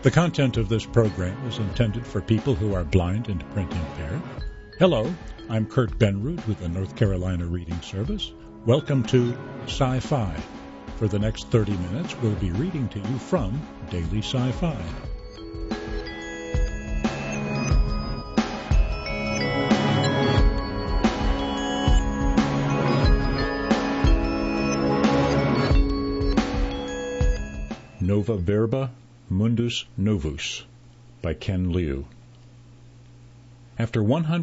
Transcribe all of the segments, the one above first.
The content of this program is intended for people who are blind and print impaired. Hello, I'm Kurt Benrud with the North Carolina Reading Service. Welcome to Sci-Fi. For the next 30 minutes, we'll be reading to you from Daily Sci-Fi. Nova Verba Mundus Novus by Ken Liu. After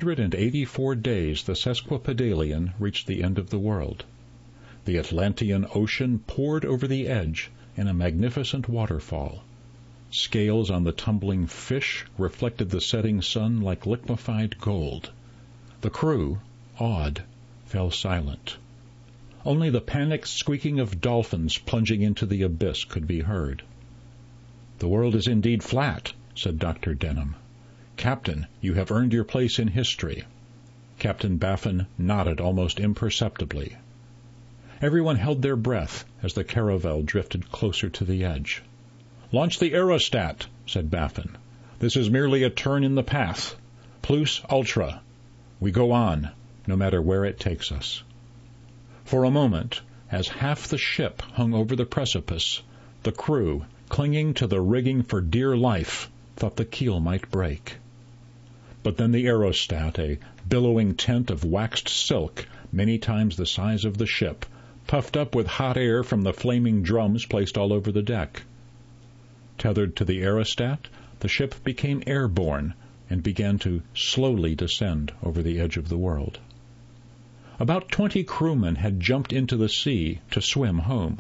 184 days, the sesquipedalian reached the end of the world. The Atlantean Ocean poured over the edge in a magnificent waterfall. Scales on the tumbling fish reflected the setting sun like liquefied gold. The crew, awed, fell silent. Only the panicked squeaking of dolphins plunging into the abyss could be heard. "The world is indeed flat," said Dr. Denham. "Captain, you have earned your place in history." Captain Baffin nodded almost imperceptibly. Everyone held their breath as the caravel drifted closer to the edge. "Launch the aerostat," said Baffin. "This is merely a turn in the path. Plus ultra. We go on, no matter where it takes us." For a moment, as half the ship hung over the precipice, the crew, clinging to the rigging for dear life, thought the keel might break. But then the aerostat, a billowing tent of waxed silk many times the size of the ship, puffed up with hot air from the flaming drums placed all over the deck. Tethered to the aerostat, the ship became airborne and began to slowly descend over the edge of the world. About 20 crewmen had jumped into the sea to swim home.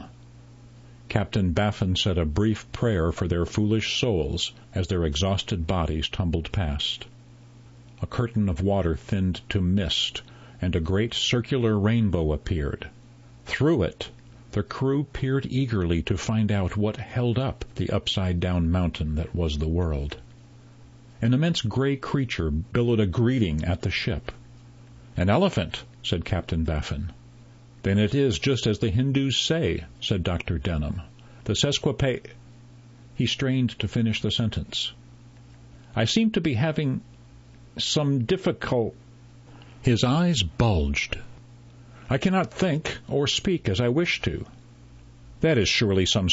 Captain Baffin said a brief prayer for their foolish souls as their exhausted bodies tumbled past. A curtain of water thinned to mist, and a great circular rainbow appeared. Through it, the crew peered eagerly to find out what held up the upside-down mountain that was the world. An immense gray creature billowed a greeting at the ship. "An elephant," said Captain Baffin. "Then it is just as the Hindus say," said Dr. Denham. "The sesquiped—" He strained to finish the sentence. "I seem to be having some difficult—" His eyes bulged. "I cannot think or speak as I wish to." "That is surely some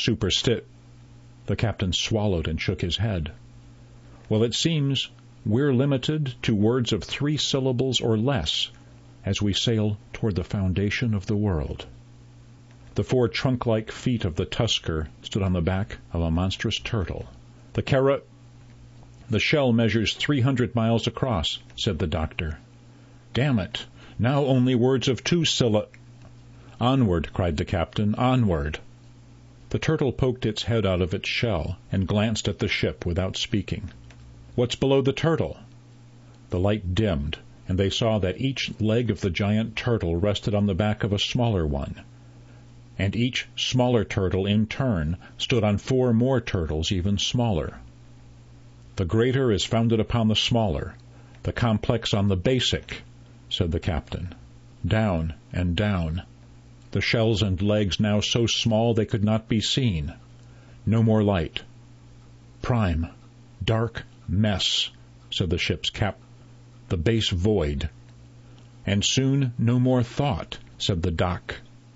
The captain swallowed and shook his head. "Well, it seems we're limited to words of 3 syllables or less as we sail toward the foundation of the world." The 4 trunk-like feet of the tusker stood on the back of a monstrous turtle. "The shell measures 300 miles across," said the doctor. "Damn it! Now only words of 2 syllables." "Onward!" cried the captain. "Onward!" The turtle poked its head out of its shell and glanced at the ship without speaking. "What's below the turtle?" The light dimmed, and they saw that each leg of the giant turtle rested on the back of a smaller one, and each smaller turtle in turn stood on 4 more turtles even smaller. "The greater is founded upon the smaller, the complex on the basic," said the captain. Down and down. The shells and legs now so small they could not be seen. No more light. "Prime, dark mess," said the ship's captain. "The base void." "And soon no more thought," said the doc.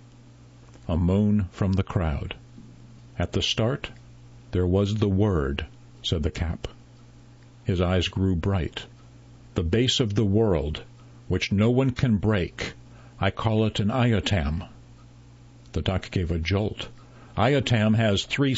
A moan from the crowd. "At the start, there was the word," said the cap. His eyes grew bright. "The base of the world, which no one can break. I call it an iotam." The doc gave a jolt. "Iotam has 3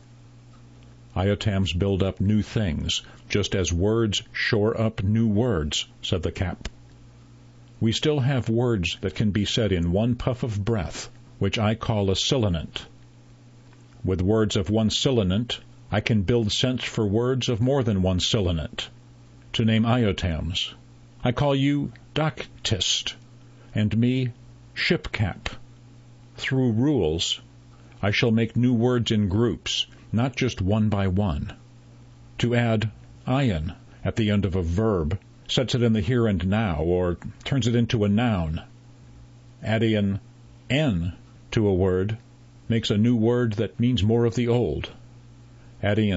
Iotams build up new things, just as words shore up new words," said the cap. "We still have words that can be said in 1 puff of breath, which I call a silent. With words of 1 silent, I can build sense for words of more than 1 silent. To name iotams, I call you doctist, and me shipcap. Through rules, I shall make new words in groups, not just 1 by 1. To add ion at the end of a verb sets it in the here and now, or turns it into a noun. Adding n to a word makes a new word that means more of the old. Adding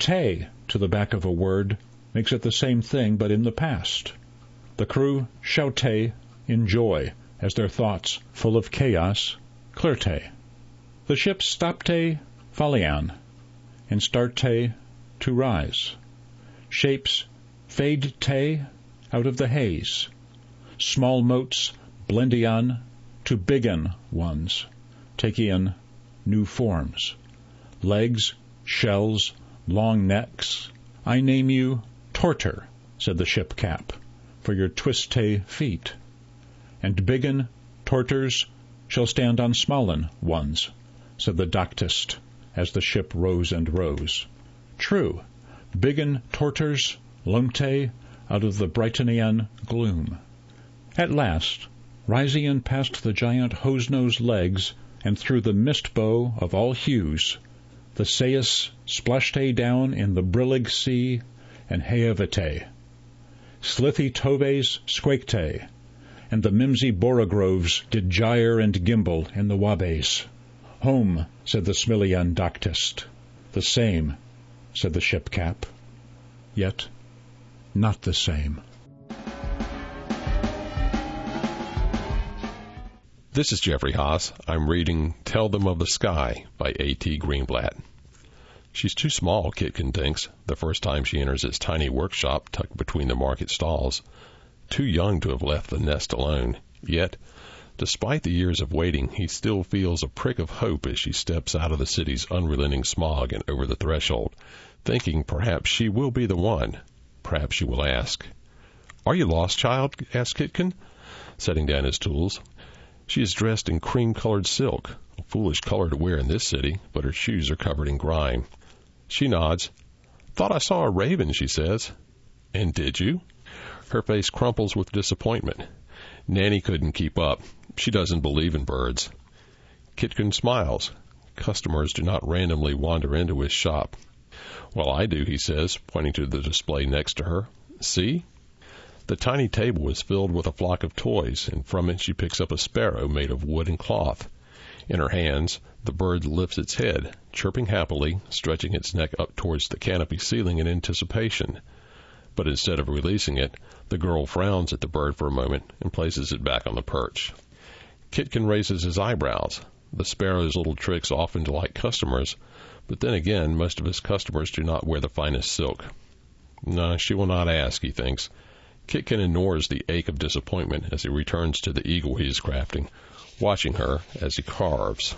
te to the back of a word makes it the same thing but in the past. The crew shoute in joy as their thoughts, full of chaos, clearte. The ship stopte phalean and starte to rise. Shapes fade te out of the haze. Small motes blendian to biggen ones, take in new forms. Legs, shells, long necks. I name you Torter, said the ship cap, for your twiste feet. And biggen torters shall stand on smallen ones, said the doctist, as the ship rose and rose. True, biggen torters lomte out of the Brightonian gloom. At last, Ryzian passed the giant hose-nose legs, and through the mist-bow of all hues, the Sais splashed down in the brillig sea, and Heavate. Slithy Toves squakte, and the mimsy borogroves did gyre and gimble in the wabes. Home, said the Smilian doctist. The same, said the ship cap. Yet not the same. This is Jeffrey Haas. I'm reading Tell Them of the Sky by A.T. Greenblatt. She's too small, Kitkin thinks, the first time she enters its tiny workshop tucked between the market stalls. Too young to have left the nest alone. Yet, despite the years of waiting, he still feels a prick of hope as she steps out of the city's unrelenting smog and over the threshold, thinking perhaps she will be the one. Perhaps she will ask. "Are you lost, child?" asks Kitkin, setting down his tools. She is dressed in cream-colored silk, a foolish color to wear in this city, but her shoes are covered in grime. She nods. "Thought I saw a raven," she says. "And did you?" Her face crumples with disappointment. Nanny couldn't keep up. She doesn't believe in birds. Kitkin smiles. Customers do not randomly wander into his shop. "Well, I do," he says, pointing to the display next to her. "See?" The tiny table is filled with a flock of toys, and from it she picks up a sparrow made of wood and cloth. In her hands, the bird lifts its head, chirping happily, stretching its neck up towards the canopy ceiling in anticipation. But instead of releasing it, the girl frowns at the bird for a moment and places it back on the perch. Kitkin raises his eyebrows. The sparrow's little tricks often delight customers, but then again, most of his customers do not wear the finest silk. No, she will not ask, he thinks. Kitkin ignores the ache of disappointment as he returns to the eagle he is crafting, watching her as he carves.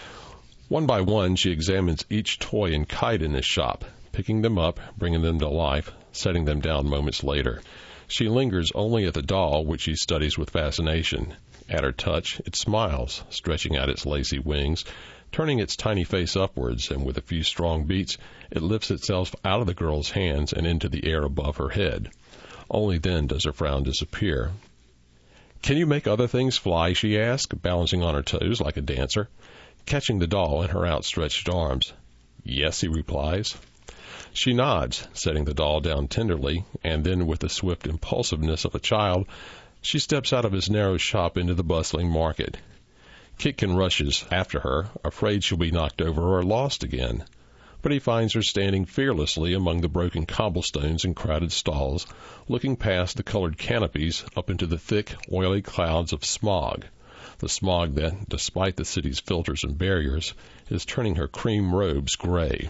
One by one, she examines each toy and kite in his shop, picking them up, bringing them to life, setting them down moments later. She lingers only at the doll, which she studies with fascination. At her touch, it smiles, stretching out its lacy wings, turning its tiny face upwards, and with a few strong beats, it lifts itself out of the girl's hands and into the air above her head. Only then does her frown disappear. "Can you make other things fly?" she asks, balancing on her toes like a dancer, catching the doll in her outstretched arms. "Yes," he replies. She nods, setting the doll down tenderly, and then with the swift impulsiveness of a child, she steps out of his narrow shop into the bustling market. Kitkin rushes after her, afraid she'll be knocked over or lost again. But he finds her standing fearlessly among the broken cobblestones and crowded stalls, looking past the colored canopies up into the thick, oily clouds of smog, the smog that, despite the city's filters and barriers, is turning her cream robes gray.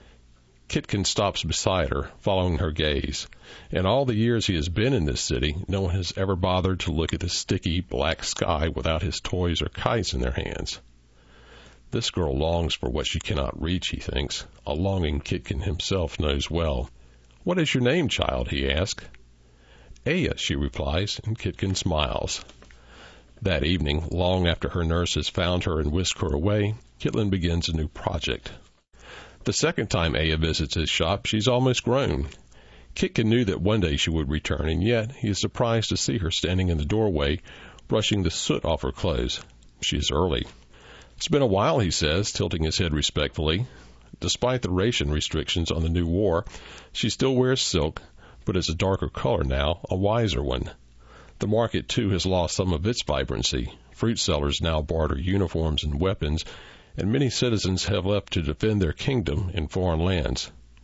Kitkin stops beside her, following her gaze. In all the years he has been in this city, no one has ever bothered to look at the sticky, black sky without his toys or kites in their hands. This girl longs for what she cannot reach, he thinks, a longing Kitkin himself knows well. "What is your name, child?" he asks. "Aya," she replies, and Kitkin smiles. That evening, long after her nurse has found her and whisked her away, Kitkin begins a new project. The second time Aya visits his shop, she's almost grown. Kitkin knew that one day she would return, and yet he is surprised to see her standing in the doorway, brushing the soot off her clothes. She is early. "It's been a while," he says, tilting his head respectfully. Despite the ration restrictions on the new war, she still wears silk, but is a darker color now, a wiser one. The market, too, has lost some of its vibrancy. Fruit sellers now barter uniforms and weapons, and many citizens have left to defend their kingdom in foreign lands.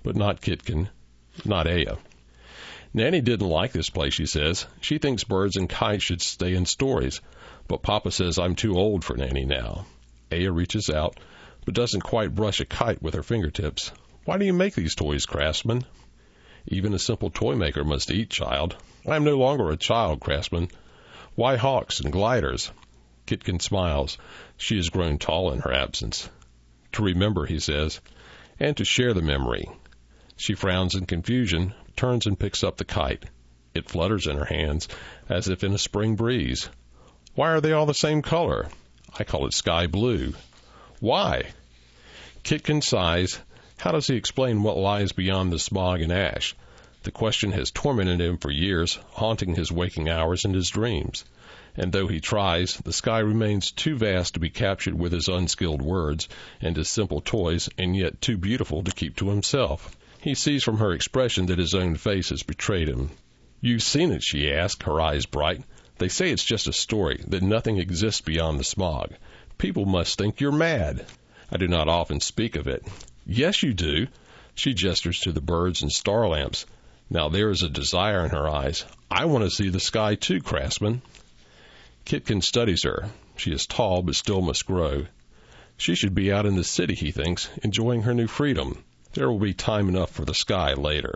but not Kitkin, not Aya. Nanny didn't like this place, she says. She thinks birds and kites should stay in stories, but Papa says I'm too old for Nanny now. Aya reaches out, but doesn't quite brush a kite with her fingertips. Why do you make these toys, Craftsman? Even a simple toy maker must eat, child. I am no longer a child, Craftsman. Why hawks and gliders? Kitkin smiles. She has grown tall in her absence. To remember, he says, and to share the memory. She frowns in confusion, turns and picks up the kite. It flutters in her hands as if in a spring breeze. Why are they all the same color? I call it sky blue. Why? Kitkin sighs. How does he explain what lies beyond the smog and ash? The question has tormented him for years, haunting his waking hours and his dreams. And though he tries, the sky remains too vast to be captured with his unskilled words and his simple toys, and yet too beautiful to keep to himself. He sees from her expression that his own face has betrayed him. You've seen it, she asks, her eyes bright. They say it's just a story, that nothing exists beyond the smog. People must think you're mad. I do not often speak of it. Yes, you do. She gestures to the birds and star lamps. Now there is a desire in her eyes. I want to see the sky too, Craftsman. Kitkin studies her. She is tall, but still must grow. She should be out in the city, he thinks, enjoying her new freedom. There will be time enough for the sky later.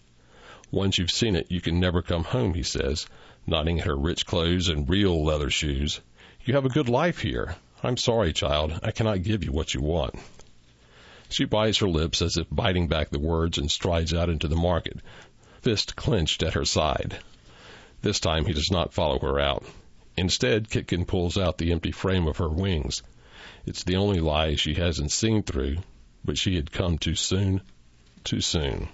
Once you've seen it, you can never come home, he says, nodding at her rich clothes and real leather shoes. You have a good life here. I'm sorry, child. I cannot give you what you want. She bites her lips as if biting back the words and strides out into the market, fist clenched at her side. This time he does not follow her out. Instead, Kitkin pulls out the empty frame of her wings. It's the only lie she hasn't seen through, but she had come too soon, too soon.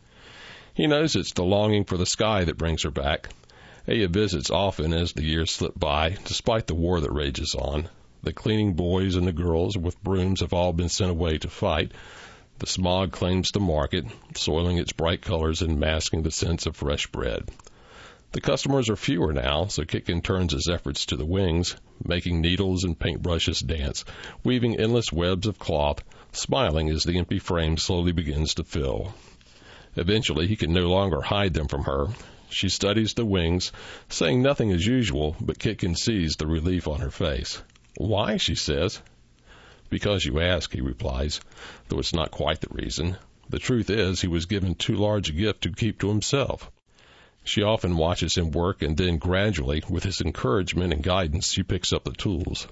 He knows it's the longing for the sky that brings her back. Aya visits often as the years slip by, despite the war that rages on. The cleaning boys and the girls with brooms have all been sent away to fight. The smog claims the market, soiling its bright colors and masking the sense of fresh bread. The customers are fewer now, so Kitkin turns his efforts to the wings, making needles and paintbrushes dance, weaving endless webs of cloth, smiling as the empty frame slowly begins to fill. Eventually, he can no longer hide them from her. She studies the wings, saying nothing as usual, but Kitkin sees the relief on her face. Why, she says. Because you ask, he replies, though it's not quite the reason. The truth is, he was given too large a gift to keep to himself. She often watches him work, and then gradually, with his encouragement and guidance, she picks up the tools.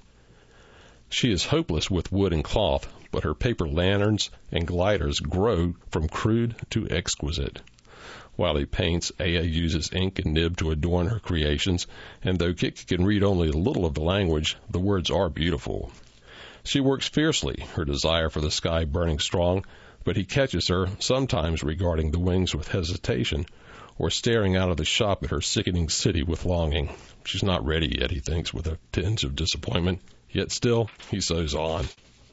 She is hopeless with wood and cloth, but her paper lanterns and gliders grow from crude to exquisite. While he paints, Aya uses ink and nib to adorn her creations, and though Kitkin can read only a little of the language, the words are beautiful. She works fiercely, her desire for the sky burning strong, but he catches her, sometimes regarding the wings with hesitation, or staring out of the shop at her sickening city with longing. She's not ready yet, he thinks, with a tinge of disappointment. Yet still, he sews on.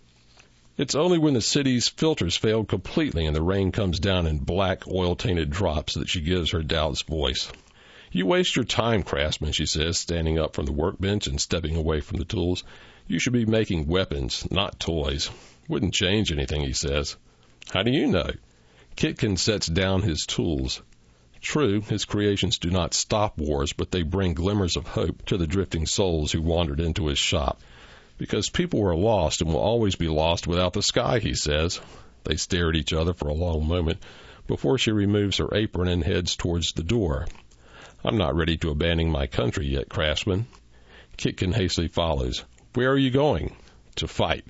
It's only when the city's filters fail completely and the rain comes down in black, oil-tainted drops that she gives her doubts voice. You waste your time, Craftsman, she says, standing up from the workbench and stepping away from the tools. You should be making weapons, not toys. Wouldn't change anything, he says. How do you know? Kitkin sets down his tools. True, his creations do not stop wars, but they bring glimmers of hope to the drifting souls who wandered into his shop. Because people are lost and will always be lost without the sky, he says. They stare at each other for a long moment before she removes her apron and heads towards the door. I'm not ready to abandon my country yet, Craftsman. Kitkin hastily follows. Where are you going? To fight.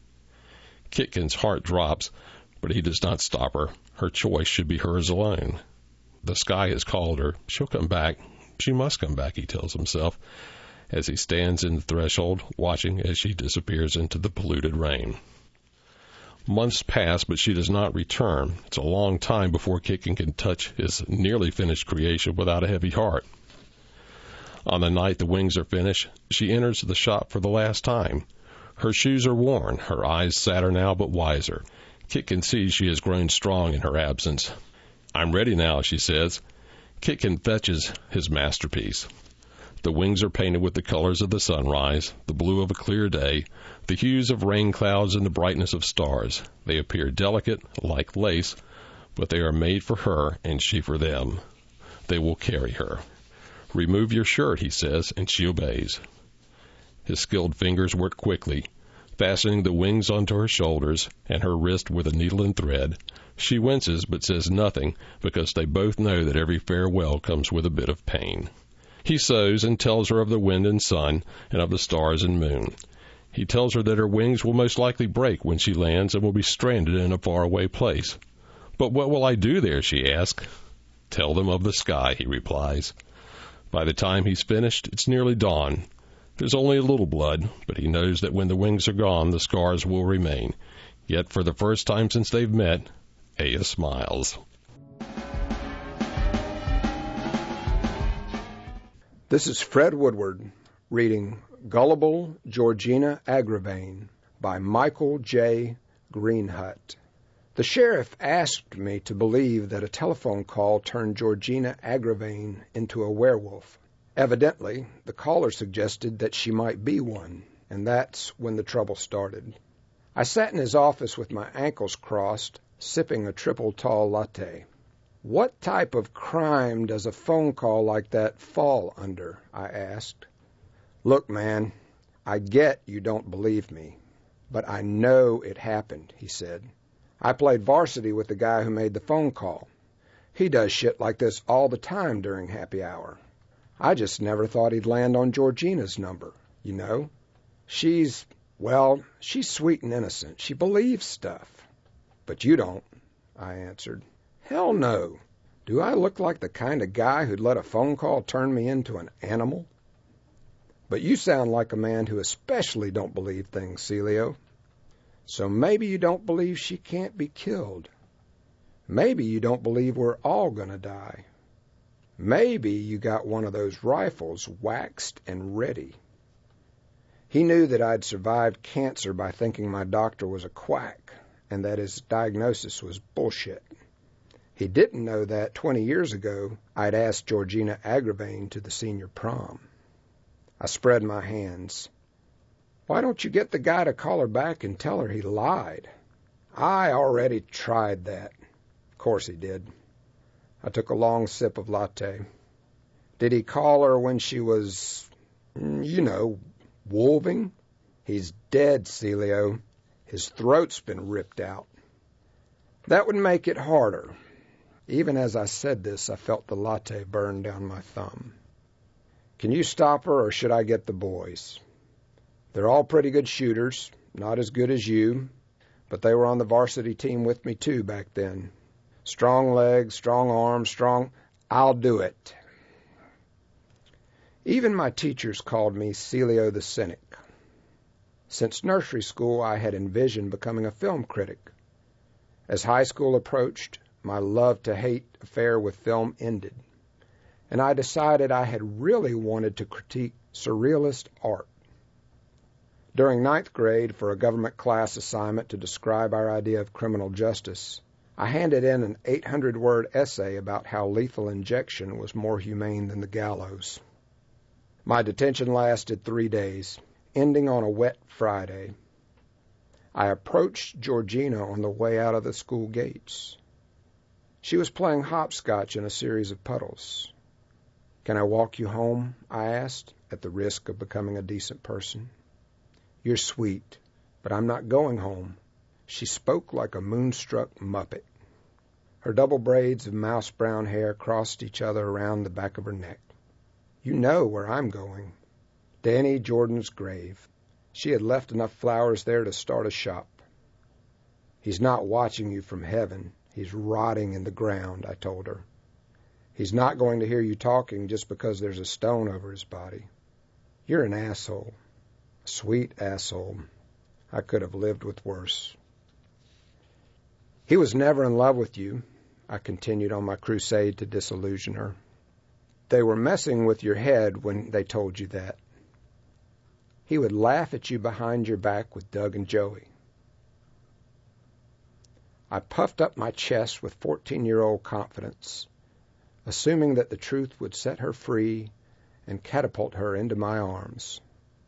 Kitkin's heart drops, but he does not stop her. Her choice should be hers alone. The sky has called her. She'll come back. She must come back, he tells himself, as he stands in the threshold, watching as she disappears into the polluted rain. Months pass, but she does not return. It's a long time before Kitkin can touch his nearly finished creation without a heavy heart. On the night the wings are finished, she enters the shop for the last time. Her shoes are worn, her eyes sadder now but wiser. Kitkin sees she has grown strong in her absence. I'm ready now, she says. Kitkin fetches his masterpiece. The wings are painted with the colors of the sunrise, the blue of a clear day, the hues of rain clouds, and the brightness of stars. They appear delicate, like lace, but they are made for her and she for them. They will carry her. Remove your shirt, he says, and she obeys. His skilled fingers work quickly, fastening the wings onto her shoulders and her wrist with a needle and thread. She winces but says nothing because they both know that every farewell comes with a bit of pain. He sews and tells her of the wind and sun and of the stars and moon. He tells her that her wings will most likely break when she lands and will be stranded in a faraway place. But what will I do there, she asks. Tell them of the sky, he replies. By the time he's finished, it's nearly dawn. There's only a little blood, but he knows that when the wings are gone, the scars will remain. Yet for the first time since they've met, Aya smiles. This is Fred Woodward reading Gullible Georgina Agravain by Michael J. Greenhut. The sheriff asked me to believe that a telephone call turned Georgina Agravain into a werewolf. Evidently, the caller suggested that she might be one, and that's when the trouble started. I sat in his office with my ankles crossed, sipping a triple tall latte. What type of crime does a phone call like that fall under? I asked. Look, man, I get you don't believe me, but I know it happened, he said. I played varsity with the guy who made the phone call. He does shit like this all the time during happy hour. I just never thought he'd land on Georgina's number, you know. She's sweet and innocent. She believes stuff. But you don't, I answered. Hell no. Do I look like the kind of guy who'd let a phone call turn me into an animal? But you sound like a man who especially don't believe things, Celio. So maybe you don't believe she can't be killed. Maybe you don't believe we're all going to die. Maybe you got one of those rifles waxed and ready. He knew that I'd survived cancer by thinking my doctor was a quack and that his diagnosis was bullshit. He didn't know that 20 years ago I'd asked Georgina Agravain to the senior prom. I spread my hands. Why don't you get the guy to call her back and tell her he lied? I already tried that. Of course he did. I took a long sip of latte. Did he call her when she was, wolving? He's dead, Celio. His throat's been ripped out. That would make it harder. Even as I said this, I felt the latte burn down my thumb. Can you stop her, or should I get the boys? They're all pretty good shooters, not as good as you, but they were on the varsity team with me too back then. Strong legs, strong arms, I'll do it. Even my teachers called me Celio the Cynic. Since nursery school, I had envisioned becoming a film critic. As high school approached, my love-to-hate affair with film ended, and I decided I had really wanted to critique surrealist art. During 9th grade, for a government class assignment to describe our idea of criminal justice, I handed in an 800-word essay about how lethal injection was more humane than the gallows. My detention lasted 3 days, ending on a wet Friday. I approached Georgina on the way out of the school gates. She was playing hopscotch in a series of puddles. Can I walk you home? I asked, at the risk of becoming a decent person. You're sweet, but I'm not going home. She spoke like a moonstruck muppet. Her double braids of mouse-brown hair crossed each other around the back of her neck. You know where I'm going. Danny Jordan's grave. She had left enough flowers there to start a shop. He's not watching you from heaven. He's rotting in the ground, I told her. He's not going to hear you talking just because there's a stone over his body. You're an asshole. A sweet asshole. I could have lived with worse. He was never in love with you, I continued on my crusade to disillusion her. They were messing with your head when they told you that. He would laugh at you behind your back with Doug and Joey. I puffed up my chest with 14-year-old confidence, assuming that the truth would set her free and catapult her into my arms.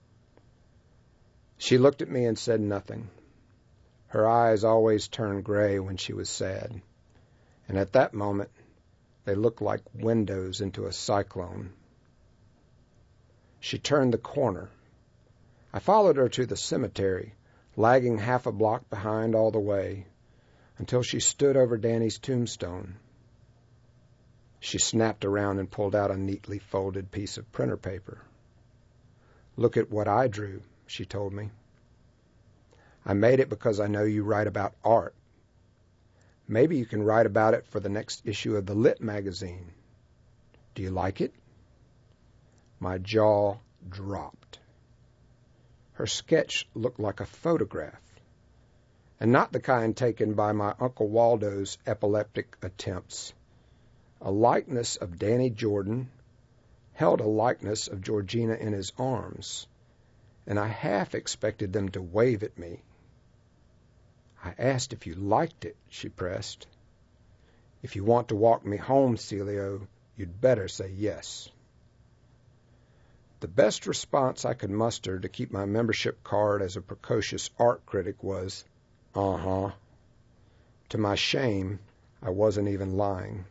She looked at me and said nothing. Her eyes always turned gray when she was sad. and at that moment they looked like windows into a cyclone. She turned the corner. I followed her to the cemetery, lagging half a block behind all the way, until she stood over Danny's tombstone. She snapped around and pulled out a neatly folded piece of printer paper. "Look at what I drew," she told me. "I made it because I know you write about art. Maybe you can write about it for the next issue of the Lit magazine. Do you like it?" My jaw dropped. Her sketch looked like a photograph, and not the kind taken by my Uncle Waldo's epileptic attempts. A likeness of Danny Jordan held a likeness of Georgina in his arms, and I half expected them to wave at me. "I asked if you liked it," she pressed. "If you want to walk me home, Celio, you'd better say yes." The best response I could muster to keep my membership card as a precocious art critic was, "Uh-huh." To my shame, I wasn't even lying.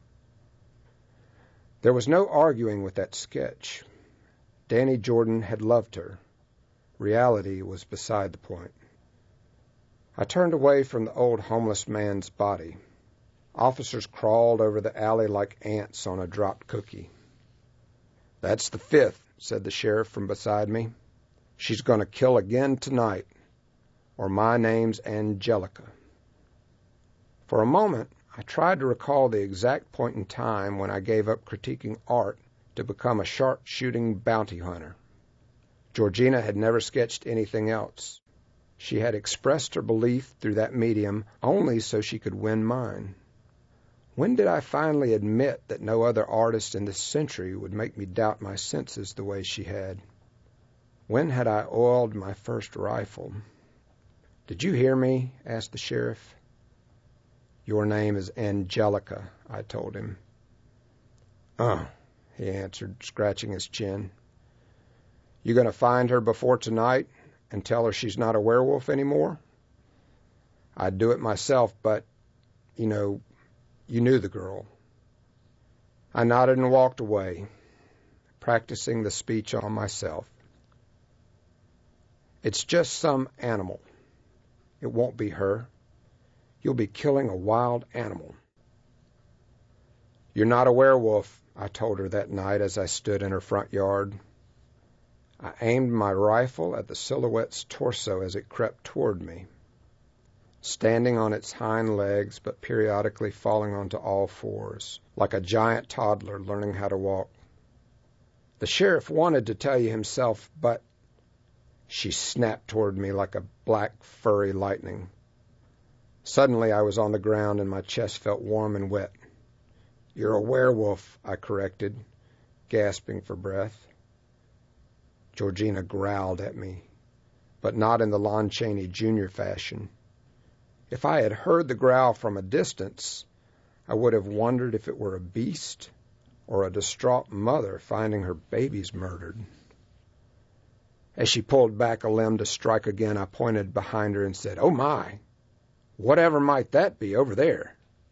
There was no arguing with that sketch. Danny Jordan had loved her. Reality was beside the point. I turned away from the old homeless man's body. Officers crawled over the alley like ants on a dropped cookie. "That's the fifth," said the sheriff from beside me. "She's going to kill again tonight, or my name's Angelica." For a moment, I tried to recall the exact point in time when I gave up critiquing art to become a sharp-shooting bounty hunter. Georgina had never sketched anything else. She had expressed her belief through that medium only so she could win mine. When did I finally admit that no other artist in this century would make me doubt my senses the way she had? When had I oiled my first rifle? "Did you hear me?" asked the sheriff. "Your name is Angelica," I told him. He answered, scratching his chin. "You going to find her before tonight and tell her she's not a werewolf anymore?" "I'd do it myself, but, you knew the girl." I nodded and walked away, practicing the speech on myself. "It's just some animal. It won't be her. You'll be killing a wild animal." "You're not a werewolf," I told her that night as I stood in her front yard. I aimed my rifle at the silhouette's torso as it crept toward me, standing on its hind legs but periodically falling onto all fours, like a giant toddler learning how to walk. "The sheriff wanted to tell you himself, but—" She snapped toward me like a black, furry lightning. Suddenly I was on the ground and my chest felt warm and wet. "You're a werewolf," I corrected, gasping for breath. Georgina growled at me, but not in the Lon Chaney Jr. fashion. If I had heard the growl from a distance, I would have wondered if it were a beast or a distraught mother finding her babies murdered. As she pulled back a limb to strike again, I pointed behind her and said, "Oh, my! Whatever might that be over there?"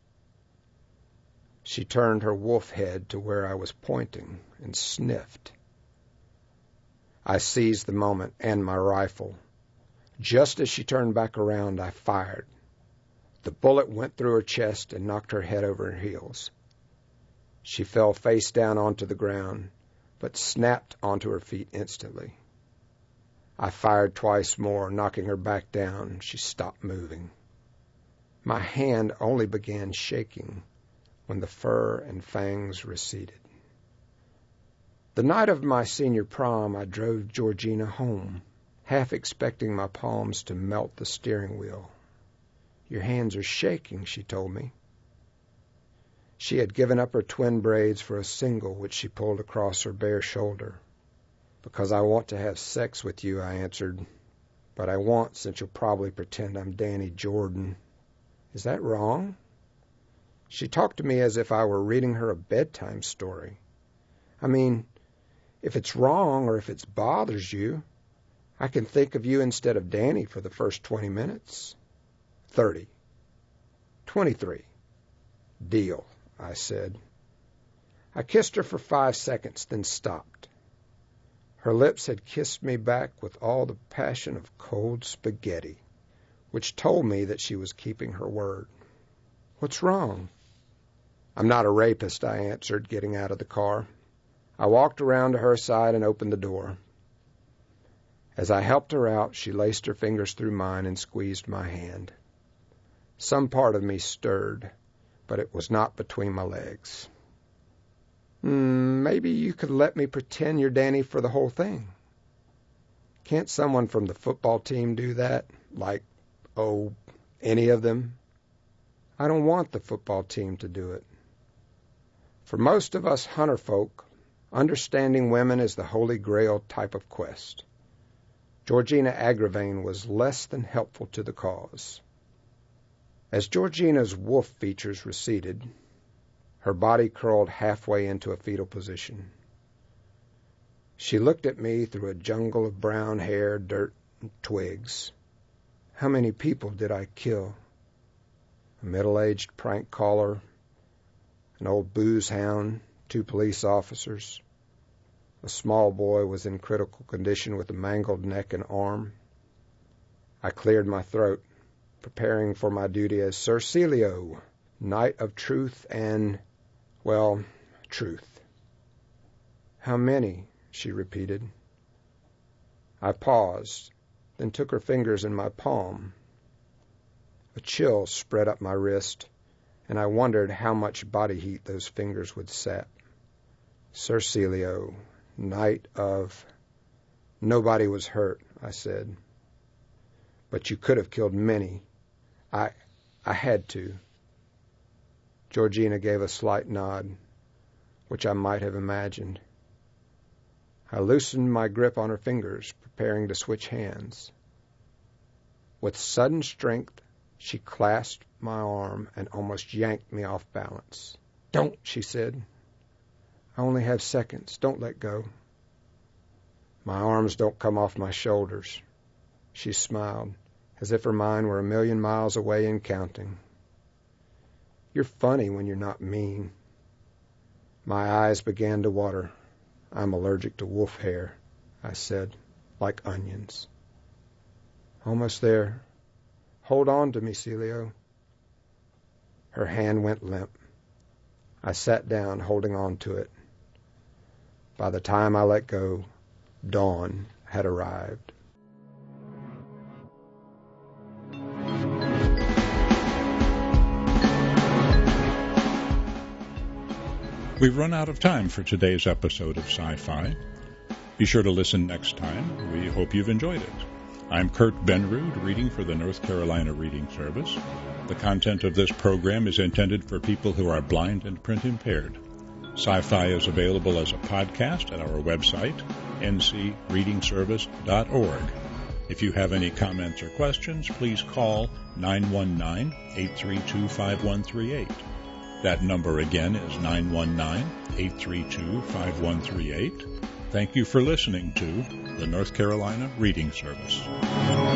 She turned her wolf head to where I was pointing and sniffed. I seized the moment and my rifle. Just as she turned back around, I fired. The bullet went through her chest and knocked her head over her heels. She fell face down onto the ground, but snapped onto her feet instantly. I fired twice more, knocking her back down. She stopped moving. My hand only began shaking when the fur and fangs receded. The night of my senior prom, I drove Georgina home, half expecting my palms to melt the steering wheel. "Your hands are shaking," she told me. She had given up her twin braids for a single, which she pulled across her bare shoulder. "Because I want to have sex with you," I answered. "But I won't, since you'll probably pretend I'm Danny Jordan." "Is that wrong?" She talked to me as if I were reading her a bedtime story. "I mean, if it's wrong or if it bothers you, I can think of you instead of Danny for the first 20 minutes. 30. 23. Deal, I said. I kissed her for 5 seconds, then stopped. Her lips had kissed me back with all the passion of cold spaghetti, which told me that she was keeping her word. What's wrong? I'm not a rapist, I answered, getting out of the car. I walked around to her side and opened the door. As I helped her out, she laced her fingers through mine and squeezed my hand. Some part of me stirred, but it was not between my legs. Maybe you could let me pretend you're Danny for the whole thing. Can't someone from the football team do that? Like, any of them? I don't want the football team to do it. For most of us hunter folk, understanding women is the holy grail type of quest. Georgina Agravain was less than helpful to the cause. As Georgina's wolf features receded, her body curled halfway into a fetal position. She looked at me through a jungle of brown hair, dirt, and twigs. How many people did I kill? A middle-aged prank caller, an old booze hound, 2 police officers. A small boy was in critical condition with a mangled neck and arm. I cleared my throat, preparing for my duty as Sir Celio, Knight of Truth and, truth. How many? She repeated. I paused, then took her fingers in my palm. A chill spread up my wrist, and I wondered how much body heat those fingers would sap. Sir Celio, Knight of... Nobody was hurt, I said. But you could have killed many. I had to. Georgina gave a slight nod, which I might have imagined. I loosened my grip on her fingers, preparing to switch hands. With sudden strength, she clasped my arm and almost yanked me off balance. Don't, she said. I only have seconds. Don't let go. My arms don't come off my shoulders. She smiled, as if her mind were 1,000,000 miles away and counting. You're funny when you're not mean. My eyes began to water. I'm allergic to wolf hair, I said, like onions. Almost there. Hold on to me, Celio. Her hand went limp. I sat down, holding on to it. By the time I let go, dawn had arrived. We've run out of time for today's episode of Sci-Fi. Be sure to listen next time. We hope you've enjoyed it. I'm Kurt Benrud, reading for the North Carolina Reading Service. The content of this program is intended for people who are blind and print impaired. Sci-Fi is available as a podcast at our website, ncreadingservice.org. If you have any comments or questions, please call 919-832-5138. That number again is 919-832-5138. Thank you for listening to the North Carolina Reading Service.